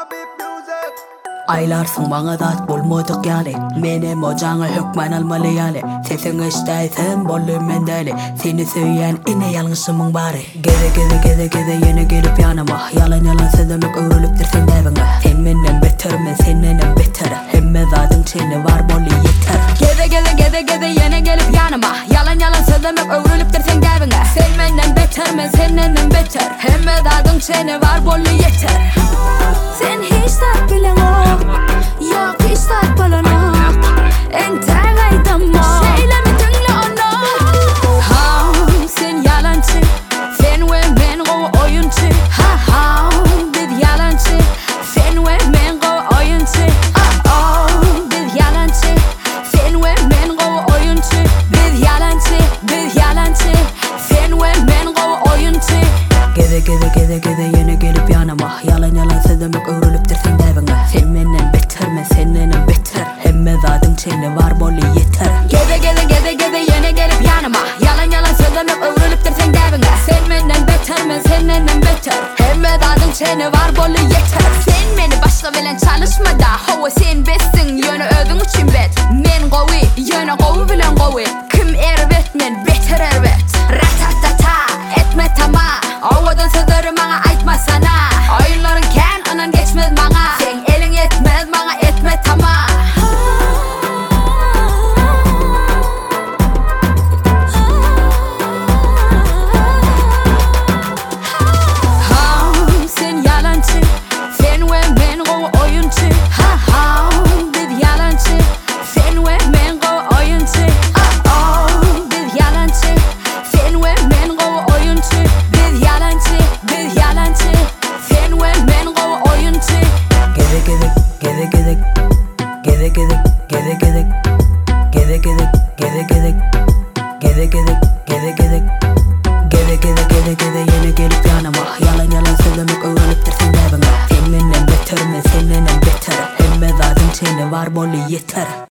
Aylarsın bana da bulmadık yani. Mene ocağına hükmen almalı yani. Sesin işteysen bolluyum ben deli. Seni söyleyen yine yanlışımın bari. Gede yine gelip yanıma. Yalan söylemek öğrülüptür sen evine. Sen benden beter mi senden beter. Hemme zaten çene var bollu yeter. Gede yine gelip yanıma. Yalan söylemek öğrülüptür sen evine. Sen benden beter mi senden beter. Hemme zaten çene var bollu yeter. Sen hiç tat bilen ol. Yok hiç tat balan ol. En tergaydama Şeylemi dinle onu. Ha sen yalancı. Sen ve men o oyuncu. Ha biz yalancı. Sen ve men o oyuncu. Biz yalancı. Sen ve men o oyuncu. Biz yalancı. Sen ve men o oyuncu. Gede yine gelip yanıma. Yalan söylemek öğrülüptür sen evine. Sen benden beter mi senden beter. Hemme zaten çene var bollu yeter. Gede yine gelip yanıma. Yalan söylemek öğrülüptür sen evine. Sen benden beter mi senden beter. Hemme zaten çene var bollu yeter. Sen beni başla bilen çalışma da. Hava sen bessin yönü ödün için bet. Men qovi yönü qovi bilen qovi. Kim ervet men beter ervet. Ratatata etme tama. Ovadan sözleri bana aytma sana. Oyunların ken anan geçmez bana. Sen elin yetmez bana etme tama. Sen yalancı. Sen ve men o oyuncu. Biz yalancı. Sen ve men o oyuncu. Biz yalancı. Sen ve men o oyuncu. Biz yalancı. Sen ve men o oyuncu. Gede yine gelip yanıma. Yalan söylemek öğrülüptür sen evine. Sen benden beter mi senden beter. Hemme zaten çene var bollu yeter.